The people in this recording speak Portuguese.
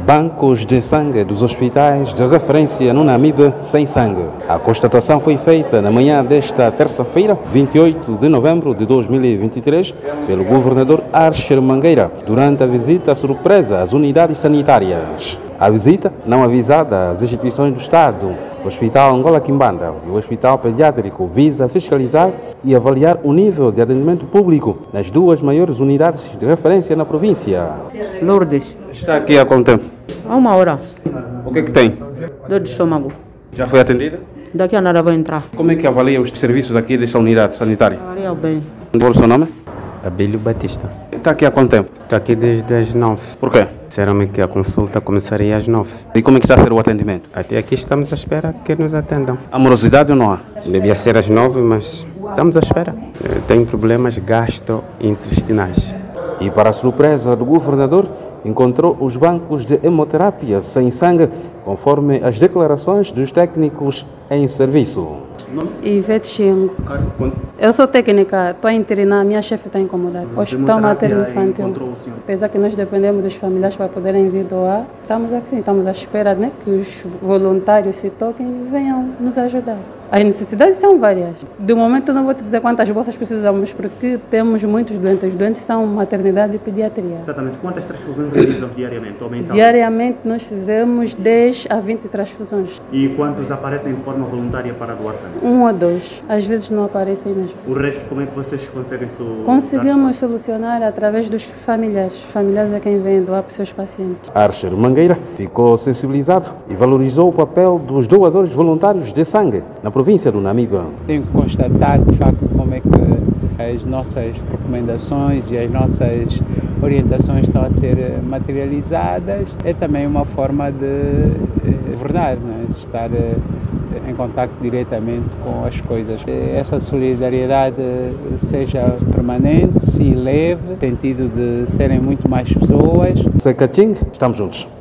bancos de sangue dos hospitais de referência no Namibe sem sangue. A constatação foi feita na manhã desta terça-feira, 28 de novembro de 2023, pelo governador Archer Mangueira, durante a visita surpresa às unidades sanitárias. A visita, não avisada às instituições do Estado, o Hospital Angola Quimbanda e o Hospital Pediátrico, visa fiscalizar e avaliar o nível de atendimento público nas duas maiores unidades de referência na província. Lourdes, Está aqui há quanto tempo? há uma hora. O que é que tem? Dor de estômago. Já foi atendida? Daqui a nada vou entrar. Como é que avalia os serviços aqui desta unidade sanitária? Avalia bem. Qual é o seu nome? Abílio Batista. Está aqui há quanto tempo? Estou aqui desde as 9. Por quê? Disseram-me que a consulta começaria às 9. E como é que está a ser o atendimento? Até aqui estamos à espera que nos atendam. Amorosidade ou não há? Devia ser às 9, mas estamos à espera. Tenho problemas gastrointestinais. E para a surpresa do governador, encontrou os bancos de hemoterapia sem sangue, conforme as declarações dos técnicos em serviço. Ivete Xingo. Eu sou técnica, estou a internar, minha chefe está incomodada. Hospital Materno Infantil. Apesar que nós dependemos dos familiares para poderem vir doar, estamos aqui, estamos à espera, né, que os voluntários se toquem e venham nos ajudar. As necessidades são várias. De momento eu não vou te dizer quantas bolsas precisamos, porque temos muitos doentes. Os doentes são maternidade e pediatria. Exatamente. Quantas transfusões realizam diariamente ou mensalmente? Diariamente nós fizemos 10 a 20 transfusões. E quantos aparecem de forma voluntária para doar sangue? 1 a 2. Às vezes não aparecem mesmo. O resto, como é que vocês conseguem Conseguimos solucionar através dos familiares. Os familiares é quem vem doar para os seus pacientes. Archer Mangueira ficou sensibilizado e valorizou o papel dos doadores voluntários de sangue na província do Namibe. Tenho que constatar, de facto, como é que as nossas recomendações e as nossas orientações estão a ser materializadas. É também uma forma de governar, né? De estar em contato diretamente com as coisas. Essa solidariedade seja permanente, se leve, no sentido de serem muito mais pessoas. Secating, estamos juntos.